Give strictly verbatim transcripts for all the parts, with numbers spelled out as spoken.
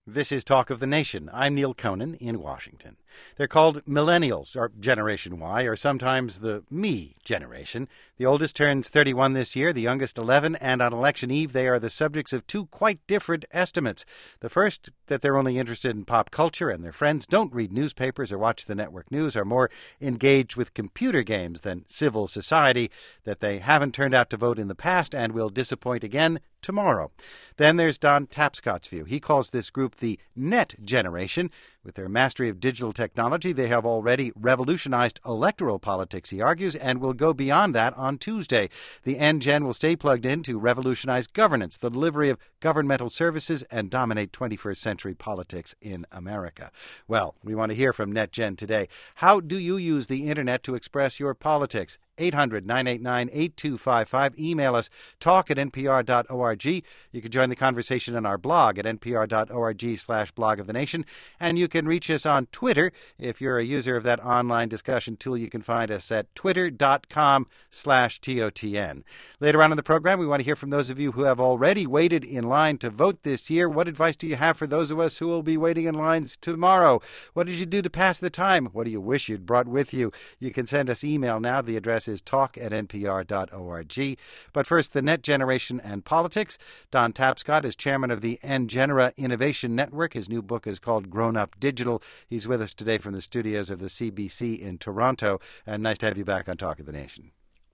This is Talk of the Nation. I'm Neil Conan in Washington. They're called millennials, or Generation Y, or sometimes the me generation. The oldest turns thirty-one this year, the youngest eleven, and on election eve they are the subjects of two quite different estimates. The first, that they're only interested in pop culture and their friends don't read newspapers or watch the network news, are more engaged with computer games than civil society, that they haven't turned out to vote in the past and will disappoint again tomorrow. Then there's Don Tapscott's view. He calls this group the Net Generation. With their mastery of digital technology, they have already revolutionized electoral politics, he argues, and will go beyond that on Tuesday. The N-Gen will stay plugged in to revolutionize governance, the delivery of governmental services, and dominate twenty-first century politics in America. Well, we want to hear from NetGen today. How do you use the Internet to express your politics? eight hundred, nine eight nine, eight two five five. Email us, talk at npr dot org. You can join the conversation on our blog at npr dot org slash blog of the nation. And you can reach us on Twitter. If you're a user of that online discussion tool, you can find us at twitter.com slash TOTN. Later on in the program, we want to hear from those of you who have already waited in line to vote this year. What advice do you have for those of us who will be waiting in lines tomorrow? What did you do to pass the time? What do you wish you'd brought with you? You can send us email now. The address is talk at npr dot org. But first, the Net Generation and politics. Don Tapscott is chairman of the NGenera Innovation Network. His new book is called Grown Up Digital. He's with us today from the studios of the C B C in Toronto. And nice to have you back on Talk of the Nation.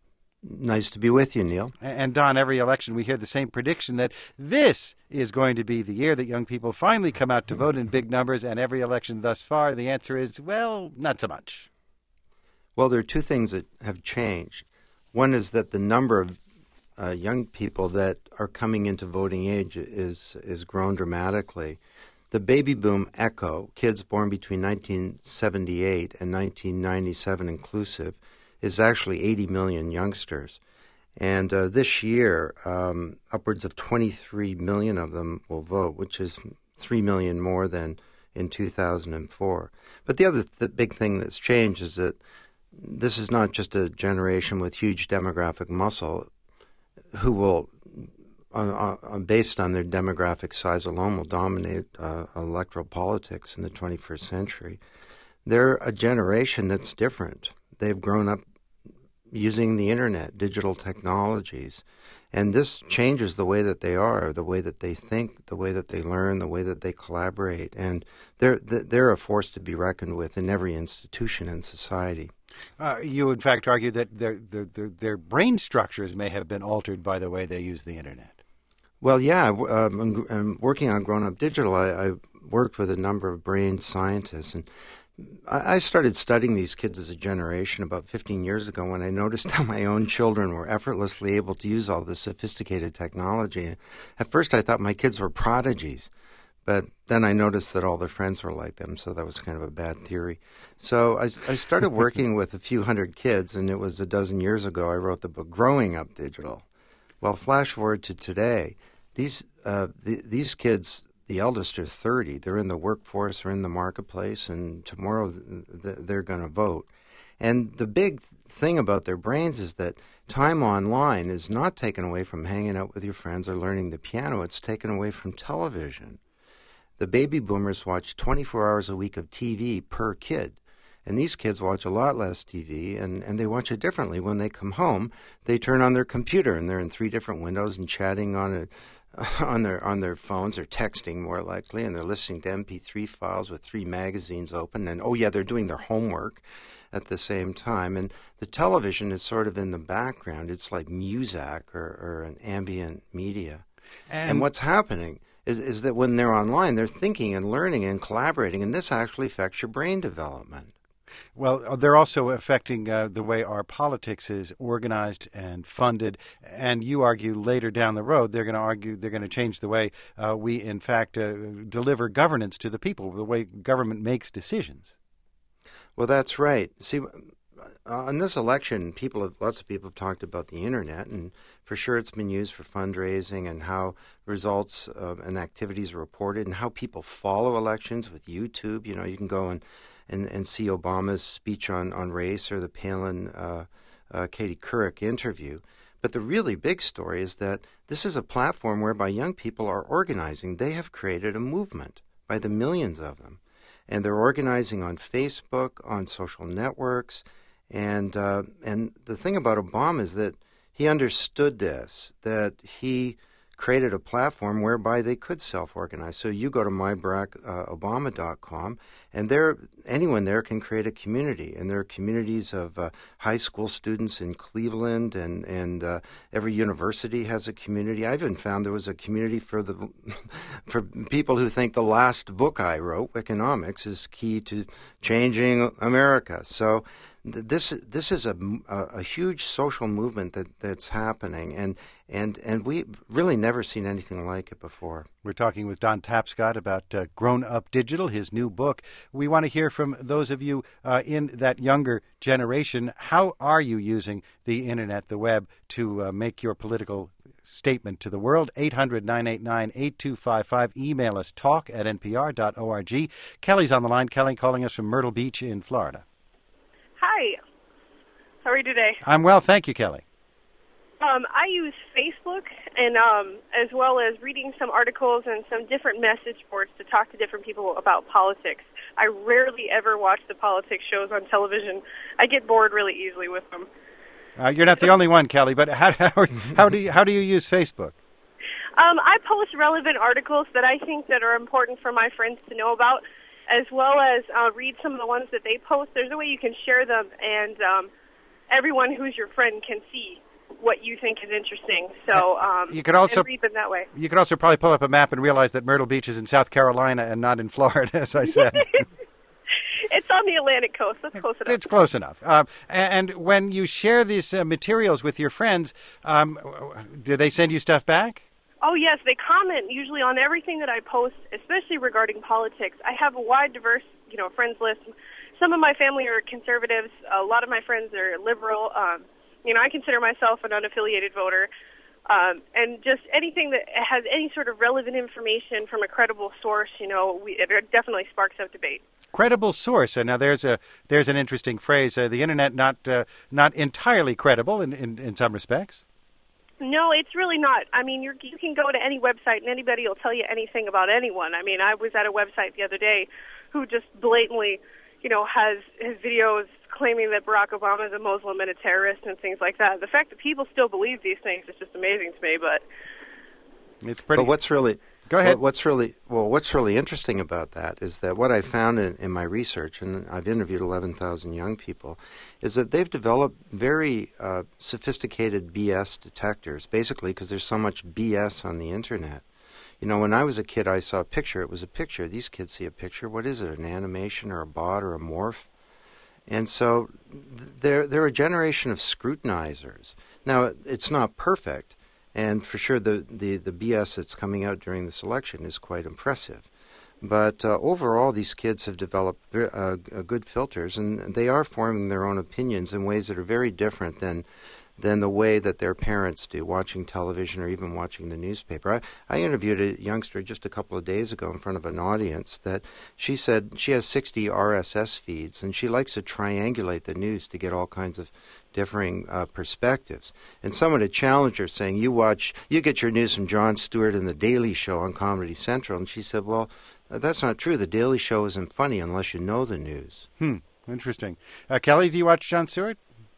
Nice to be with you, Neil. And Don, every election we hear the same prediction that this is going to be the year that young people finally come out to vote in big numbers. And every election thus far, the answer is, well, not so much. Well, there are two things that have changed. One is that the number of uh, young people that are coming into voting age is is grown dramatically. The baby boom echo, kids born between nineteen seventy-eight and nineteen ninety-seven inclusive, is actually eighty million youngsters. And uh, this year, um, upwards of twenty-three million of them will vote, which is three million more than in two thousand four. But the other th- big thing that's changed is that this is not just a generation with huge demographic muscle who will, on, on, based on their demographic size alone, will dominate uh, electoral politics in the twenty-first century. They're a generation that's different. They've grown up using the Internet, digital technologies, and this changes the way that they are, the way that they think, the way that they learn, the way that they collaborate, and they're they're a force to be reckoned with in every institution in society. Uh, you, in fact, argue that their, their their their brain structures may have been altered by the way they use the Internet. Well, yeah. Um, I'm, I'm working on Grown Up Digital. I, I worked with a number of brain scientists, and I, I started studying these kids as a generation about fifteen years ago when I noticed how my own children were effortlessly able to use all this sophisticated technology. At first, I thought my kids were prodigies. But then I noticed that all their friends were like them, so that was kind of a bad theory. So I, I started working with a few hundred kids, and it was a dozen years ago I wrote the book Growing Up Digital. Well, flash forward to today. These uh, the, these kids, the eldest are thirty. They're in the workforce, they're in the marketplace, and tomorrow th- th- they're going to vote. And the big thing about their brains is that time online is not taken away from hanging out with your friends or learning the piano. It's taken away from television. The baby boomers watch twenty-four hours a week of T V per kid. And these kids watch a lot less T V, and, and they watch it differently. When they come home, they turn on their computer, and they're in three different windows and chatting on a, on their on their phones, or texting more likely, and they're listening to M P three files with three magazines open. And, oh, yeah, they're doing their homework at the same time. And the television is sort of in the background. It's like Muzak or, or an ambient media. And, and what's happening Is, is that when they're online, they're thinking and learning and collaborating, and this actually affects your brain development. Well, they're also affecting uh, the way our politics is organized and funded. And you argue later down the road, they're going to argue they're going to change the way uh, we, in fact, uh, deliver governance to the people, the way government makes decisions. Well, that's right. See, on this election, people have, lots of people have talked about the Internet, and for sure it's been used for fundraising and how results uh, and activities are reported and how people follow elections with YouTube. You know, you can go and, and, and see Obama's speech on, on race or the Palin uh, uh, Katie Couric interview. But the really big story is that this is a platform whereby young people are organizing. They have created a movement. by the millions of them. And they're organizing on Facebook, on social networks. And uh, and the thing about Obama is that he understood this, that he created a platform whereby they could self-organize. So you go to my barack obama dot com, and there, anyone there can create a community. And there are communities of uh, high school students in Cleveland, and and uh, every university has a community. I even found there was a community for the for people who think the last book I wrote, Economics, is key to changing America. So This this is a, a, a huge social movement that, that's happening, and and and we really never seen anything like it before. We're talking with Don Tapscott about uh, Grown Up Digital, his new book. We want to hear from those of you uh, in that younger generation. How are you using the Internet, the web, to uh, make your political statement to the world? eight hundred, nine eight nine, eight two five five. Email us, talk at n p r dot org. Kelly's on the line. Kelly calling us from Myrtle Beach in Florida. Hi. How are you today? I'm well, thank you, Kelly. Um, I use Facebook, and um, as well as reading some articles and some different message boards to talk to different people about politics. I rarely ever watch the politics shows on television. I get bored really easily with them. Uh, you're not the only one, Kelly, but how, how, how do you, how do you use Facebook? Um, I post relevant articles that I think that are important for my friends to know about, as well as uh, read some of the ones that they post. There's a way you can share them, and um, everyone who's your friend can see what you think is interesting. So um, you could also and read them that way. You could also probably pull up a map and realize that Myrtle Beach is in South Carolina and not in Florida, as I said. It's on the Atlantic coast. That's close enough. It's close enough. Uh, and when you share these uh, materials with your friends, um, do they send you stuff back? Oh, yes. They comment usually on everything that I post, especially regarding politics. I have a wide, diverse, you know, friends list. Some of my family are conservatives. A lot of my friends are liberal. Um, you know, I consider myself an unaffiliated voter. Um, and just anything that has any sort of relevant information from a credible source, you know, we, it definitely sparks up debate. Credible source. And now there's a there's an interesting phrase. Uh, the internet not uh, not entirely credible in, in, in some respects. No, it's really not. I mean, you're, you can go to any website and anybody will tell you anything about anyone. I mean, I was at a website the other day who just blatantly, you know, has his videos claiming that Barack Obama is a Muslim and a terrorist and things like that. The fact that people still believe these things is just amazing to me. But it's pretty. But what's really go ahead? What's really well, what's really interesting about that is that what I found in, in my research, and I've interviewed eleven thousand young people, is that they've developed very uh, sophisticated B S detectors, basically because there's so much B S on the internet. You know, when I was a kid, I saw a picture. It was a picture. These kids see a picture. What is it, an animation or a bot or a morph? And so they're, they're a generation of scrutinizers. Now, it's not perfect, and for sure the, the, the B S that's coming out during this election is quite impressive. But uh, overall, these kids have developed uh, uh, good filters, and they are forming their own opinions in ways that are very different than than the way that their parents do, watching television or even watching the newspaper. I, I interviewed a youngster just a couple of days ago in front of an audience that she said she has sixty R S S feeds, and she likes to triangulate the news to get all kinds of differing uh, perspectives. And someone had challenged her, saying, you watch, you get your news from Jon Stewart and The Daily Show on Comedy Central. And she said, well, that's not true. The Daily Show isn't funny unless you know the news. Hmm, interesting. Uh, Kelly, do you watch Jon Stewart?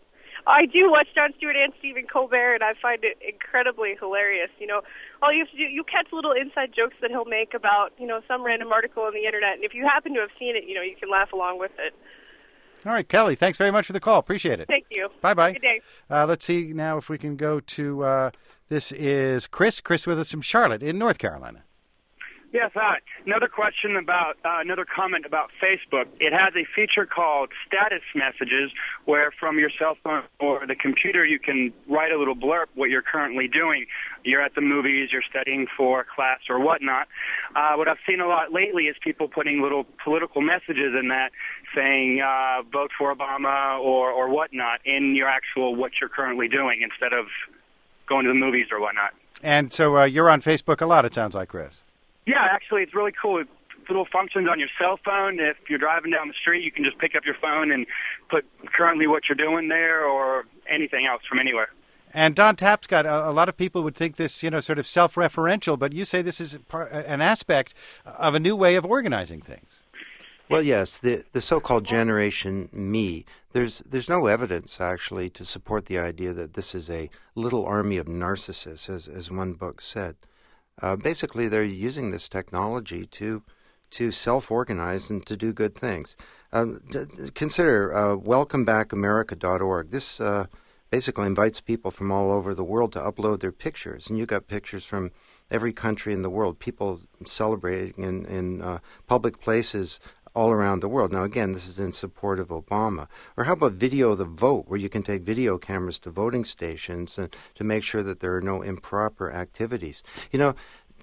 I do watch Jon Stewart and Stephen Colbert, and I find it incredibly hilarious. You know, all you have to do, you catch little inside jokes that he'll make about, you know, some random article on the internet, and if you happen to have seen it, you know, you can laugh along with it. All right, Kelly, thanks very much for the call. Appreciate it. Thank you. Bye-bye. Good day. Uh, let's see now if we can go to, uh, this is Chris. Chris with us from Charlotte in North Carolina. Yes, hi. Another question about, uh, another comment about Facebook. It has a feature called status messages where from your cell phone or the computer you can write a little blurb what you're currently doing. You're at the movies, you're studying for a class or whatnot. Uh, what I've seen a lot lately is people putting little political messages in that saying uh, vote for Obama or, or whatnot in your actual what you're currently doing instead of going to the movies or whatnot. And so uh, you're on Facebook a lot, it sounds like, Chris. Yeah, actually, it's really cool. Little functions on your cell phone. If you're driving down the street, you can just pick up your phone and put currently what you're doing there or anything else from anywhere. And Don Tapscott, a, a lot of people would think this, you know, sort of self-referential, but you say this is part, an aspect of a new way of organizing things. Well, yes, the the so-called Generation Me. There's there's no evidence actually to support the idea that this is a little army of narcissists, as as one book said. Uh, basically, they're using this technology to to self-organize and to do good things. Um, d- consider uh, welcome back america dot org. This uh, basically invites people from all over the world to upload their pictures, and you got pictures from every country in the world, people celebrating in, in uh, public places all around the world. Now, again, this is in support of Obama. Or how about Video the Vote, where you can take video cameras to voting stations and to make sure that there are no improper activities. You know,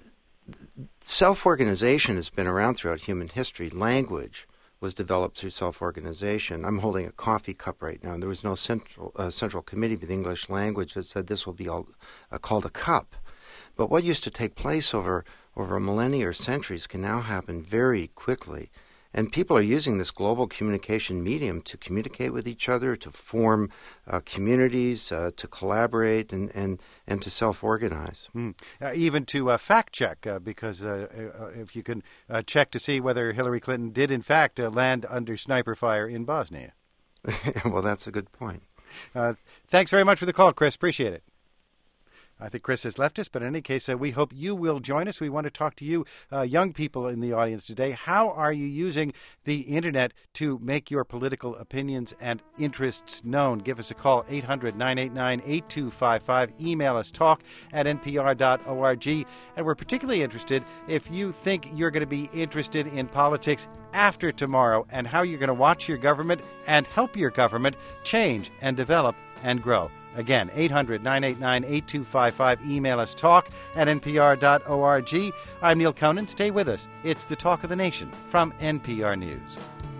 self-organization has been around throughout human history. Language was developed through self-organization. I'm holding a coffee cup right now, and there was no central uh, central committee for the English language that said this will be all, uh, called a cup. But what used to take place over, over a millennia or centuries can now happen very quickly. And people are using this global communication medium to communicate with each other, to form uh, communities, uh, to collaborate, and, and, and to self-organize. Mm. Uh, even to uh, fact-check, uh, because uh, uh, if you can uh, check to see whether Hillary Clinton did, in fact, uh, land under sniper fire in Bosnia. Well, that's a good point. Uh, thanks very much for the call, Chris. Appreciate it. I think Chris has left us, but in any case, uh, we hope you will join us. We want to talk to you, uh, young people in the audience today. How are you using the Internet to make your political opinions and interests known? Give us a call, eight hundred, nine eight nine, eight two five five. Email us, talk at n p r dot org. And we're particularly interested if you think you're going to be interested in politics after tomorrow and how you're going to watch your government and help your government change and develop and grow. Again, eight hundred, nine eight nine, eight two five five. Email us, talk at n p r dot org. I'm Neil Conan. Stay with us. It's the Talk of the Nation from N P R News.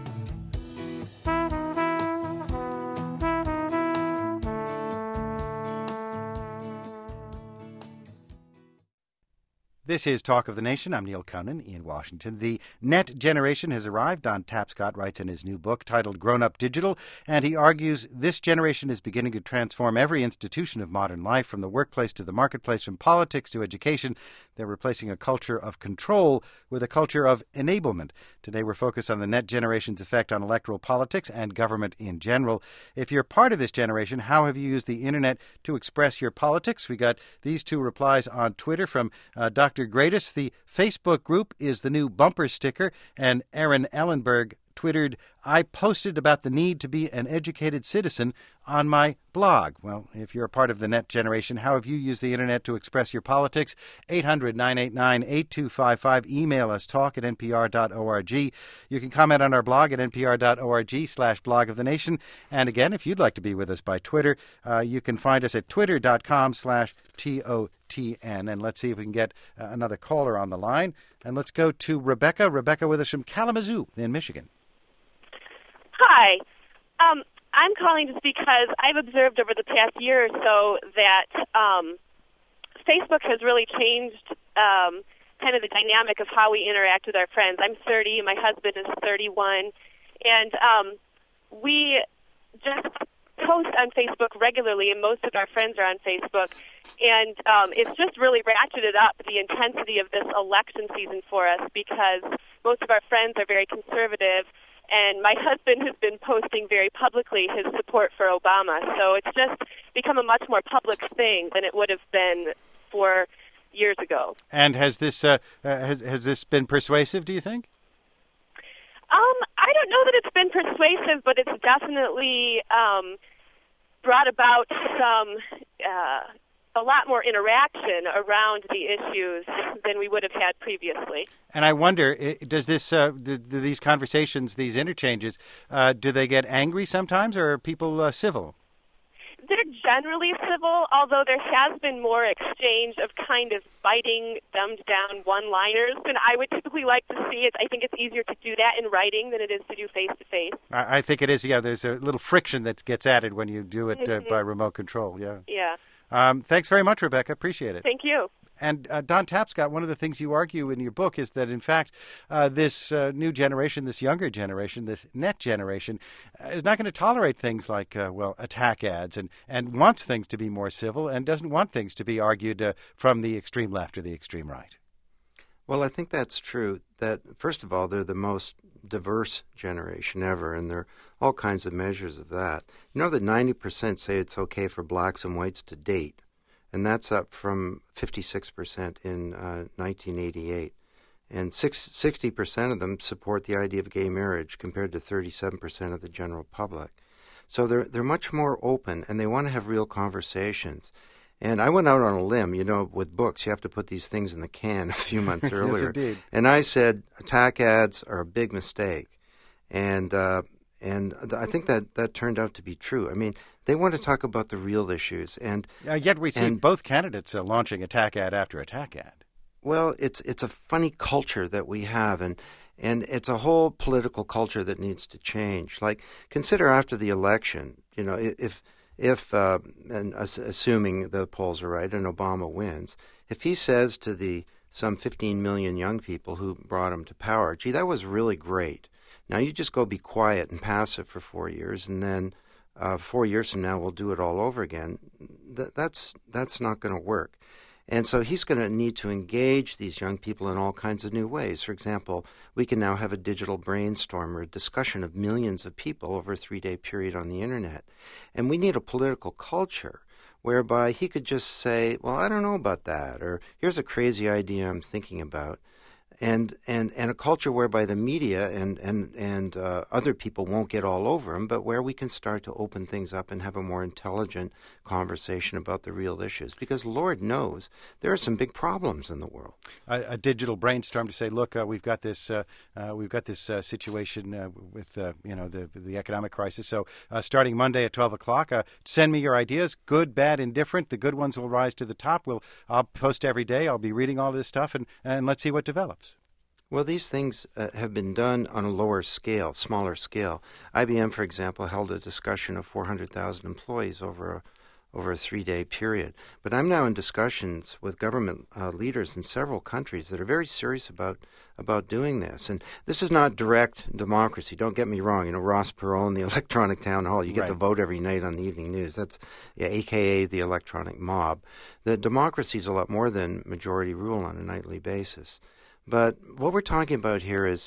This is Talk of the Nation. I'm Neil Conan in Washington. The Net Generation has arrived. Don Tapscott writes in his new book titled Grown Up Digital, and he argues this generation is beginning to transform every institution of modern life, from the workplace to the marketplace, from politics to education. They're replacing a culture of control with a culture of enablement. Today we're focused on the Net Generation's effect on electoral politics and government in general. If you're part of this generation, how have you used the Internet to express your politics? We got these two replies on Twitter from uh, Doctor Doctor Greatest. The Facebook group is the new bumper sticker, and Aaron Ellenberg twittered, I posted about the need to be an educated citizen on my blog. Well, if you're a part of the Net Generation, how have you used the Internet to express your politics? eight hundred, nine eight nine, eight two five five. Email us, talk at n p r dot org. You can comment on our blog at n p r dot org slash blog of the nation. And again, if you'd like to be with us by Twitter, uh, you can find us at twitter dot com slash T O T N. And let's see if we can get uh, another caller on the line. And let's go to Rebecca. Rebecca with us from Kalamazoo in Michigan. Hi. Um, I'm calling just because I've observed over the past year or so that um, Facebook has really changed um, kind of the dynamic of how we interact with our friends. I'm thirty, my husband is thirty-one, and um, we just post on Facebook regularly, and most of our friends are on Facebook, and um, it's just really ratcheted up the intensity of this election season for us because most of our friends are very conservative. And my husband has been posting very publicly his support for Obama. So it's just become a much more public thing than it would have been four years ago. And has this uh, uh, has, has this been persuasive, do you think? Um, I don't know that it's been persuasive, but it's definitely um, brought about some uh, a lot more interaction around the issues than we would have had previously. And I wonder, does this, uh, do, do these conversations, these interchanges, uh, do they get angry sometimes, or are people uh, civil? They're generally civil, although there has been more exchange of kind of biting, dumbed-down one-liners than I would typically like to see. It. I think it's easier to do that in writing than it is to do face-to-face. I, I think it is, yeah. There's a little friction that gets added when you do it uh, mm-hmm. by remote control, yeah. Yeah. Um, thanks very much, Rebecca. Appreciate it. Thank you. And uh, Don Tapscott, one of the things you argue in your book is that, in fact, uh, this uh, new generation, this younger generation, this net generation, uh, is not going to tolerate things like, uh, well, attack ads and, and wants things to be more civil and doesn't want things to be argued uh, from the extreme left or the extreme right. Well, I think that's true. That, first of all, they're the most diverse generation ever, and there are all kinds of measures of that. You know that ninety percent say it's okay for blacks and whites to date. And that's up from fifty-six percent in uh, nineteen eighty-eight. And six, sixty percent of them support the idea of gay marriage compared to thirty-seven percent of the general public. So they're, they're much more open, and they want to have real conversations. And I went out on a limb. You know, with books, you have to put these things in the can a few months earlier. Yes, indeed. And I said attack ads are a big mistake. And uh, and I think that, that turned out to be true. I mean, they want to talk about the real issues. And uh, yet we see and, both candidates uh, launching attack ad after attack ad. Well, it's it's a funny culture that we have, and and it's a whole political culture that needs to change. Like, consider after the election, you know, if if uh, and assuming the polls are right and Obama wins, if he says to the some fifteen million young people who brought him to power, gee, that was really great. Now you just go be quiet and passive for four years, and then uh, four years from now we'll do it all over again. Th- that's that's not going to work. And so he's going to need to engage these young people in all kinds of new ways. For example, we can now have a digital brainstorm or a discussion of millions of people over a three-day period on the Internet. And we need a political culture whereby he could just say, well, I don't know about that, or here's a crazy idea I'm thinking about. And, and and a culture whereby the media and and and uh, other people won't get all over him, but where we can start to open things up and have a more intelligent conversation about the real issues. Because Lord knows there are some big problems in the world. A, a digital brainstorm to say, look, uh, we've got this uh, uh, we've got this uh, situation uh, with uh, you know the the economic crisis. So uh, starting Monday at twelve o'clock, uh, send me your ideas, good, bad, indifferent. The good ones will rise to the top. We'll I'll post every day. I'll be reading all this stuff, and and let's see what develops. Well, these things uh, have been done on a lower scale, smaller scale. I B M, for example, held a discussion of four hundred thousand employees over a, over a three-day period. But I'm now in discussions with government uh, leaders in several countries that are very serious about about doing this. And this is not direct democracy. Don't get me wrong. You know, Ross Perot, the electronic town hall, you get right. to vote every night on the evening news. That's yeah, A K A the electronic mob. The democracy is a lot more than majority rule on a nightly basis. But what we're talking about here is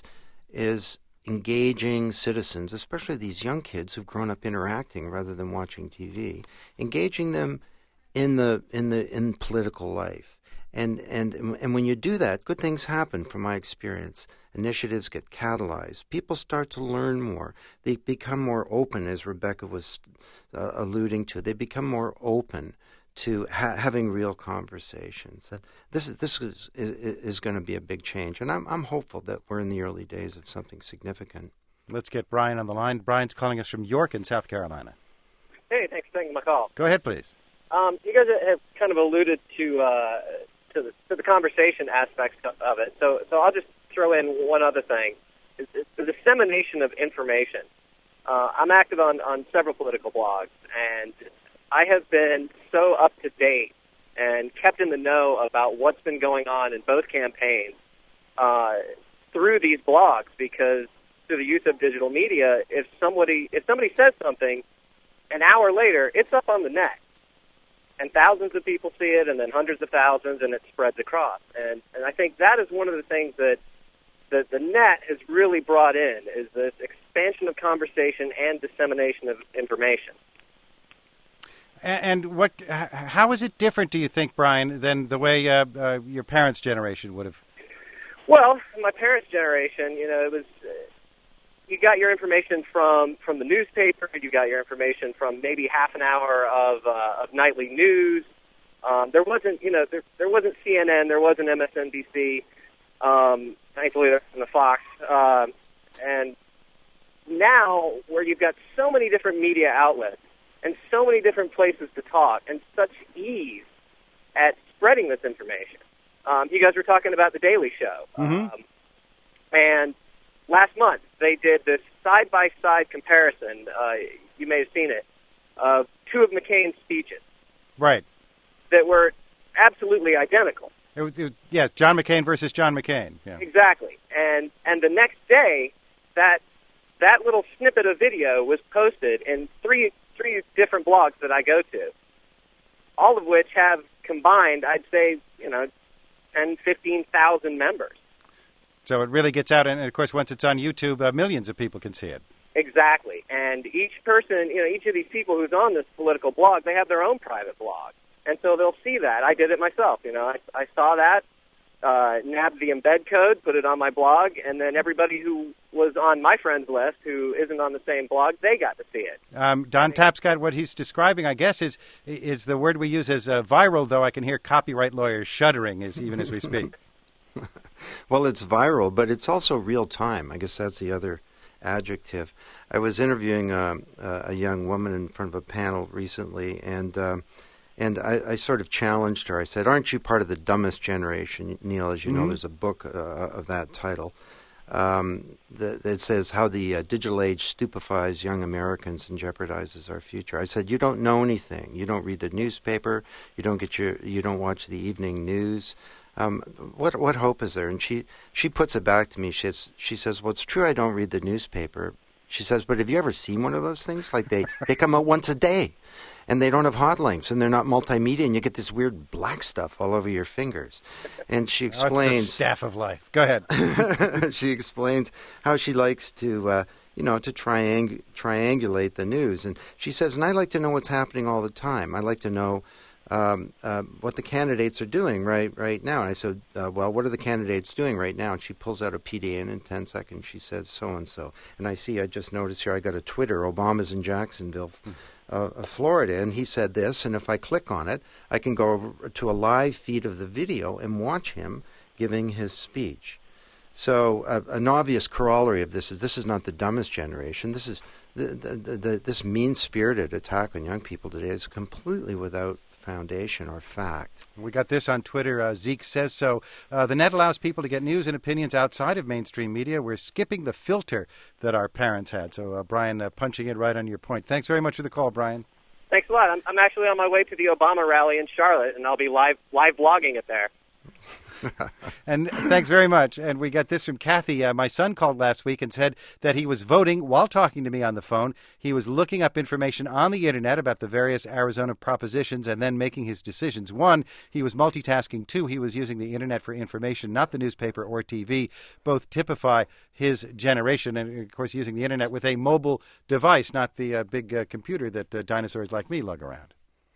is engaging citizens, especially these young kids who've grown up interacting rather than watching T V, engaging them in the in the in political life. And and and when you do that, good things happen from my experience. Initiatives get catalyzed. People start to learn more. They become more open, as Rebecca was uh, alluding to. They become more open to ha- having real conversations. And this is this is is, is going to be a big change, and I'm I'm hopeful that we're in the early days of something significant. Let's get Brian on the line. Brian's calling us from York in South Carolina. Hey, thanks for taking my call. Go ahead, please. Um, you guys have kind of alluded to uh, to, the, to the conversation aspects of it, so so I'll just throw in one other thing: it's, it's the dissemination of information. Uh, I'm active on on several political blogs, and I have been so up to date and kept in the know about what's been going on in both campaigns uh, through these blogs, because through the use of digital media, if somebody if somebody says something, an hour later, it's up on the net, and thousands of people see it, and then hundreds of thousands, and it spreads across. And and I think that is one of the things that that the net has really brought in, is this expansion of conversation and dissemination of information. And what? How is it different, do you think, Brian, than the way uh, uh, your parents' generation would have? Well, my parents' generation, you know, it was uh, you got your information from, from the newspaper. You got your information from maybe half an hour of uh, of nightly news. Um, there wasn't, you know, there there wasn't C N N, there wasn't M S N B C. Um, thankfully, there wasn't the Fox. Um, and now, where you've got so many different media outlets and so many different places to talk, and such ease at spreading this information. Um, you guys were talking about The Daily Show. Mm-hmm. Um, and last month, they did this side-by-side comparison, uh, you may have seen it, of two of McCain's speeches. Right. that were absolutely identical. It was, it was, yeah, John McCain versus John McCain. Yeah. Exactly. And and the next day, that that little snippet of video was posted in three three different blogs that I go to, all of which have combined, I'd say, you know, ten, fifteen thousand members. So it really gets out, and of course, once it's on YouTube, uh, millions of people can see it. Exactly. And each person, you know, each of these people who's on this political blog, they have their own private blog. And so they'll see that. I did it myself, you know. I, I saw that, uh, nabbed the embed code, put it on my blog, and then everybody who was on my friends list who isn't on the same blog, they got to see it. Um, Don Tapscott, what he's describing, I guess, is is the word we use as uh, viral, though I can hear copyright lawyers shuddering as even as we speak. Well, it's viral, but it's also real time. I guess that's the other adjective. I was interviewing uh, a young woman in front of a panel recently, and um, and I, I sort of challenged her. I said, "Aren't you part of the dumbest generation, Neil?" As you mm-hmm. know, there's a book uh, of that title um, that, that says how the uh, digital age stupefies young Americans and jeopardizes our future. I said, "You don't know anything. You don't read the newspaper. You don't get your. You don't watch the evening news." Um, what what hope is there? And she, she puts it back to me. She says, she says, well, it's true I don't read the newspaper. She says, but have you ever seen one of those things? Like they, they come out once a day, and they don't have hot links, and they're not multimedia, and you get this weird black stuff all over your fingers. And she explains... Oh, it's the staff of life. Go ahead. She explains how she likes to... Uh, you know, to triang- triangulate the news. And she says, and I like to know what's happening all the time. I like to know um, uh, what the candidates are doing right right now. And I said, uh, well, what are the candidates doing right now? And she pulls out a P D A, and in ten seconds she says so-and-so. And I see, I just noticed here, I got a Twitter, Obama's in Jacksonville, uh, Florida, and he said this, and if I click on it, I can go over to a live feed of the video and watch him giving his speech. So uh, an obvious corollary of this is this is not the dumbest generation. This is the, the, the, the, this mean-spirited attack on young people today is completely without foundation or fact. We got this on Twitter. Uh, Zeke says so. Uh, the net allows people to get news and opinions outside of mainstream media. We're skipping the filter that our parents had. So, uh, Brian, uh, punching it right on your point. Thanks very much for the call, Brian. Thanks a lot. I'm, I'm actually on my way to the Obama rally in Charlotte, and I'll be live live blogging it there. And thanks very much. And we got this from Kathy. Uh, my son called last week and said that he was voting while talking to me on the phone. He was looking up information on the Internet about the various Arizona propositions and then making his decisions. One, he was multitasking. Two, he was using the Internet for information, not the newspaper or T V. Both typify his generation. And, of course, using the Internet with a mobile device, not the uh, big uh, computer that uh, dinosaurs like me lug around.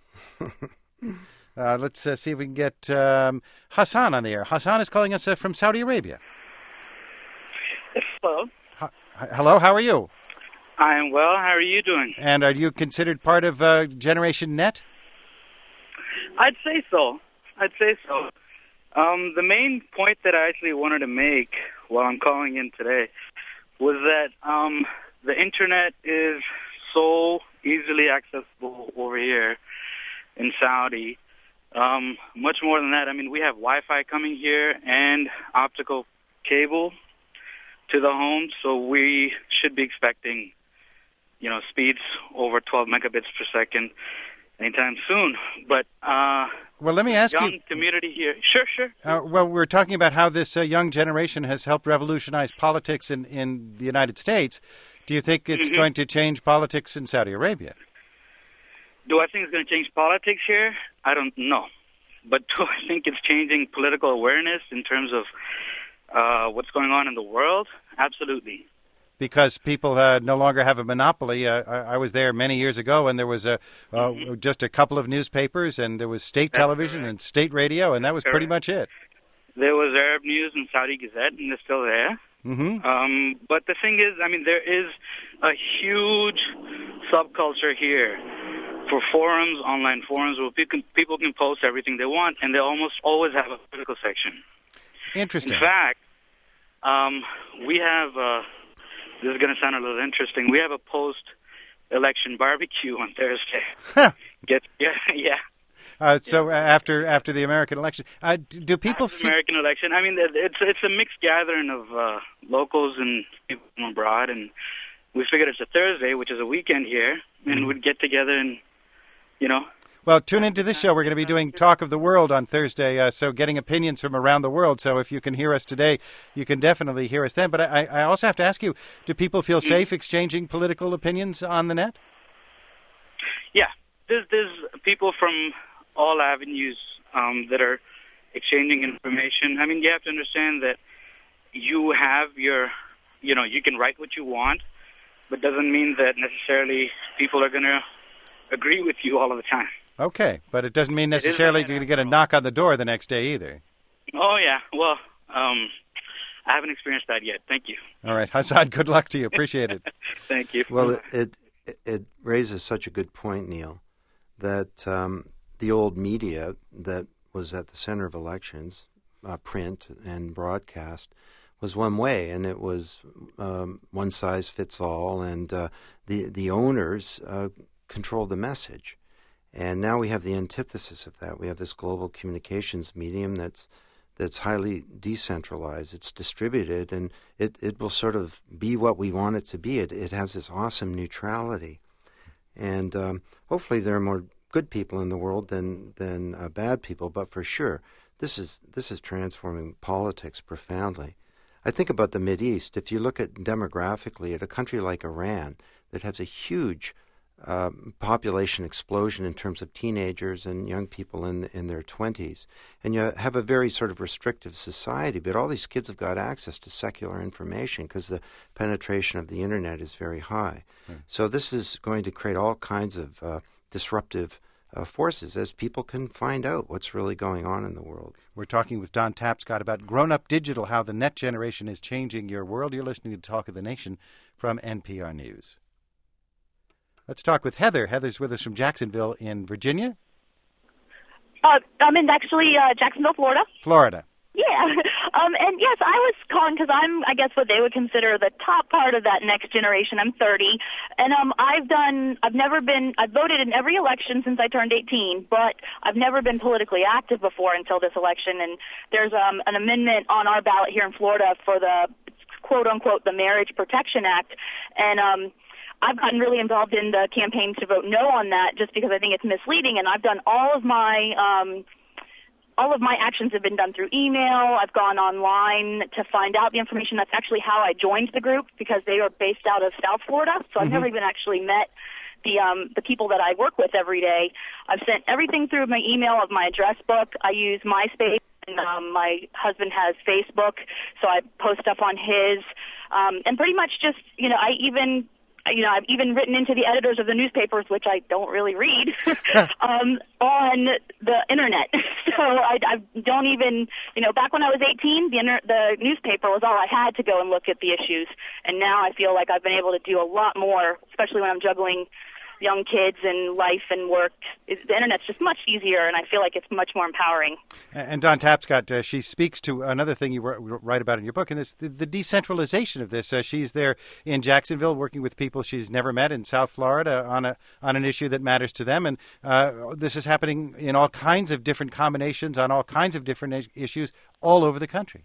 Uh, let's uh, see if we can get um, Hassan on the air. Hassan is calling us uh, from Saudi Arabia. Hello. Ha- hello, how are you? I'm well. How are you doing? And are you considered part of uh, Generation Net? I'd say so. I'd say so. Um, the main point that I actually wanted to make while I'm calling in today was that um, the Internet is so easily accessible over here in Saudi. Um, much more than that, I mean, we have Wi-Fi coming here and optical cable to the home, so we should be expecting, you know, speeds over twelve megabits per second anytime soon. But uh, well, let me ask young you, community here. Sure, sure. Uh, well, we're talking about how this uh, young generation has helped revolutionize politics in, in the United States. Do you think it's mm-hmm. going to change politics in Saudi Arabia? Do I think it's going to change politics here? I don't know. But do I think it's changing political awareness in terms of uh, what's going on in the world? Absolutely. Because people uh, no longer have a monopoly. Uh, I, I was there many years ago, and there was a, uh, mm-hmm. just a couple of newspapers, and there was state That's television correct. and state radio, and that was correct. pretty much it. There was Arab News and Saudi Gazette, and they're still there. Mm-hmm. Um, but the thing is, I mean, there is a huge subculture here for forums, online forums, where people can, people can post everything they want, and they almost always have a political section. Interesting. In fact, um, we have, uh, this is going to sound a little interesting, we have a post-election barbecue on Thursday. Get, yeah, yeah. Uh, so yeah. after after the American election, uh, do people after the American election, I mean, it's, it's a mixed gathering of uh, locals and people from abroad, and we figured it's a Thursday, which is a weekend here, and mm-hmm. we'd get together and, you know. Well, tune into this show. We're going to be doing Talk of the World on Thursday, uh, so getting opinions from around the world. So if you can hear us today, you can definitely hear us then. But I, I also have to ask you, do people feel safe exchanging political opinions on the net? Yeah, there's, there's people from all avenues um, that are exchanging information. I mean, you have to understand that you have your, you know, you can write what you want, but doesn't mean that necessarily people are going to agree with you all of the time. Okay, but it doesn't mean necessarily you're going to get a knock on the door the next day either. Oh, yeah. Well, um, I haven't experienced that yet. Thank you. All right, Hassan, good luck to you. Appreciate it. Thank you. Well, it, it it raises such a good point, Neil, that um, the old media that was at the center of elections, uh, print and broadcast, was one way, and it was um, one size fits all, and uh, the the owners uh, controlled the message. And now we have the antithesis of that. We have this global communications medium that's that's highly decentralized. It's distributed, and it, it will sort of be what we want it to be. It it has this awesome neutrality, and um, hopefully there are more good people in the world than than uh, bad people. But for sure, this is this is transforming politics profoundly. I think about the Mideast. If you look at demographically at a country like Iran that has a huge Uh, population explosion in terms of teenagers and young people in in their twenties, and you have a very sort of restrictive society, but all these kids have got access to secular information because the penetration of the internet is very high. Mm. So this is going to create all kinds of uh, disruptive uh, forces as people can find out what's really going on in the world. We're talking with Don Tapscott about Grown Up Digital, how the net generation is changing your world. You're listening to Talk of the Nation from N P R News. Let's talk with Heather. Heather's with us from Jacksonville in Virginia. Uh, I'm in actually uh, Jacksonville, Florida. Florida. Yeah. Um, and yes, I was calling because I'm, I guess, what they would consider the top part of that next generation. I'm thirty. And um, I've done, I've never been, I've voted in every election since I turned eighteen, but I've never been politically active before until this election. And there's um, an amendment on our ballot here in Florida for the, quote unquote, the Marriage Protection Act. And, um, I've gotten really involved in the campaign to vote no on that just because I think it's misleading, and I've done all of my um, all of my actions have been done through email. I've gone online to find out the information. That's actually how I joined the group because they are based out of South Florida, so mm-hmm. I've never even actually met the um, the people that I work with every day. I've sent everything through my email of my address book. I use MySpace, and um, my husband has Facebook, so I post stuff on his, um, and pretty much just, you know, I even... You know, I've even written into the editors of the newspapers, which I don't really read, um, on the internet. So I, I don't even, you know, back when I was eighteen, the, inter- the newspaper was all I had to go and look at the issues. And now I feel like I've been able to do a lot more, especially when I'm juggling young kids and life and work. It, the internet's just much easier, and I feel like it's much more empowering. And Don Tapscott, uh, she speaks to another thing you write about in your book, and it's the, the decentralization of this. Uh, she's there in Jacksonville working with people she's never met in South Florida on a on an issue that matters to them, and uh, this is happening in all kinds of different combinations on all kinds of different issues all over the country.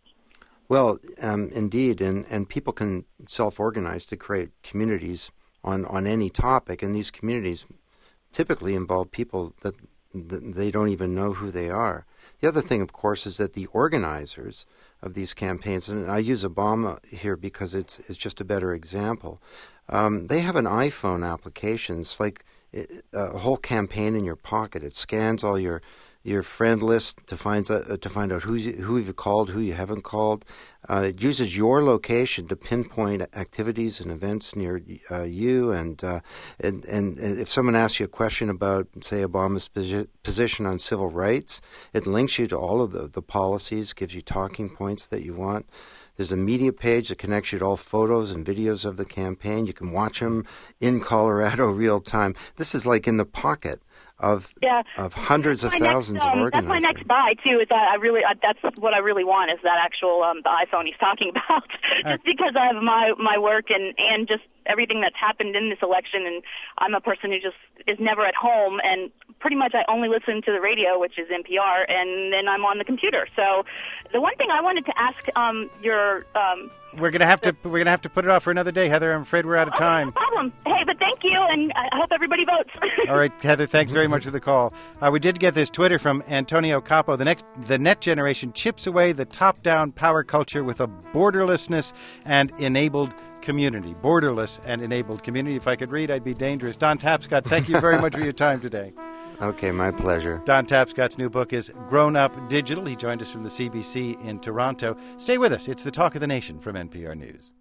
Well, um, indeed, and, and people can self-organize to create communities on, on any topic, and these communities typically involve people that, that they don't even know who they are. The other thing, of course, is that the organizers of these campaigns, and I use Obama here because it's it's just a better example, um, they have an iPhone application. It's like a whole campaign in your pocket. It scans all your your friend list to find uh, to find out who's, who you've called, who you haven't called. Uh, it uses your location to pinpoint activities and events near uh, you. And, uh, and and if someone asks you a question about, say, Obama's posi- position on civil rights, it links you to all of the, the policies, gives you talking points that you want. There's a media page that connects you to all photos and videos of the campaign. You can watch them in Colorado real time. This is like in the pocket of yeah. of hundreds of next, thousands um, of organizers. That's my next buy too. Is that I really uh, that's what I really want is that actual um, the iPhone he's talking about. Just because of my my work and and just everything that's happened in this election, and I'm a person who just is never at home, and pretty much I only listen to the radio, which is N P R, and then I'm on the computer. So the one thing I wanted to ask um, your um, we're gonna have to we're gonna have to put it off for another day, Heather. I'm afraid we're out of time. Oh, no problem. Hey, but thank you, and I hope everybody votes. All right, Heather, thanks very much for the call. Uh, we did get this Twitter from Antonio Capo. The next, the Net Generation chips away the top-down power culture with a borderlessness and enabled community. Borderless and enabled community. If I could read, I'd be dangerous. Don Tapscott, thank you very much for your time today. Okay, my pleasure. Don Tapscott's new book is Grown Up Digital. He joined us from the C B C in Toronto. Stay with us. It's the Talk of the Nation from N P R News.